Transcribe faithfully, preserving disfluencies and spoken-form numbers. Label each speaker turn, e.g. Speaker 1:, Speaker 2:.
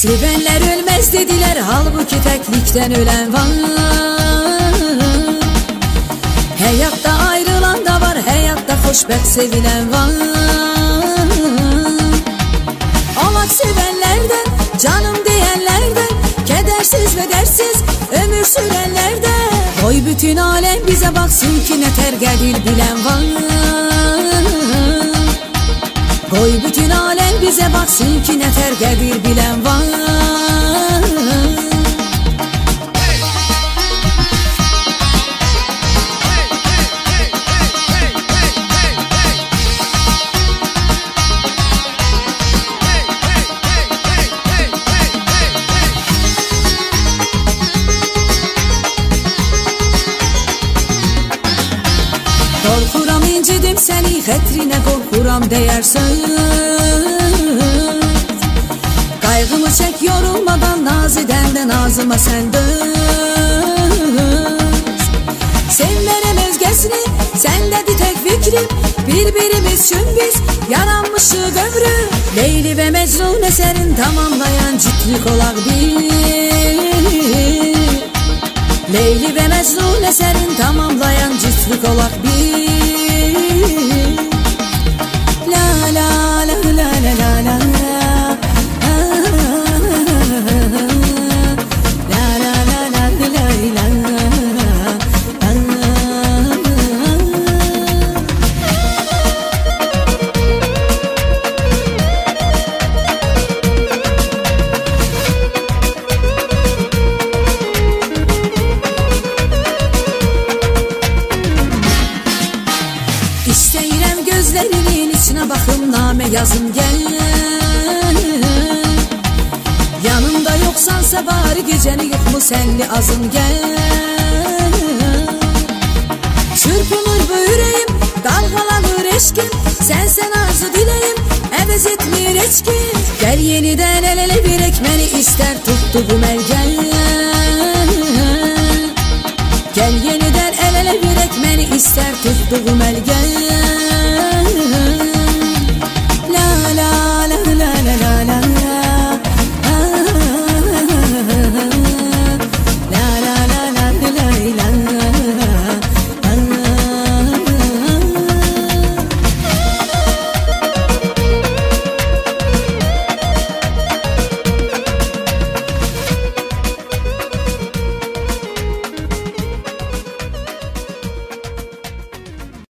Speaker 1: Sevenler ölmez dediler, halbuki teklikten ölen var. Hayatta ayrılan da var, hayatta hoşbet sevilen var. Olak sevenlerden, canım diyenlerden, kedersiz ve dersiz ömür sürenlerden. Koy bütün alem bize baksın ki ne tergedir bilen var. Koy bütün alem bize baksın ki ne tergedir bilen var. Korkuram incidim seni, hetrine korkuram değersen. Kaygımı çek yorulmadan, naz eden de nazıma sen dön. Sevmenem özgesini, sendedi tek fikrim. Birbirimiz için biz yaranmışız ömrü. Leyli ve Mecnun eserin tamamlayan cütlük olak bir. Leyli ve Mecnun eserin tamamlayan cütlük olak bir. La la la la la la la. İstəyirəm gözlərinin içine baxım, namə yazım gel. Yanımda yoksansa bari gecəni yok mu senli azım gel. Çırpınır bu yüreğim, dalgalanır eşkim. Sensen arzu dileyim, əvəz etmir eçkim. Gel yeniden el ele verek, məni ister tuttuğum el gel. Gel yeniden el ele verek, məni ister tuttuğum el gel.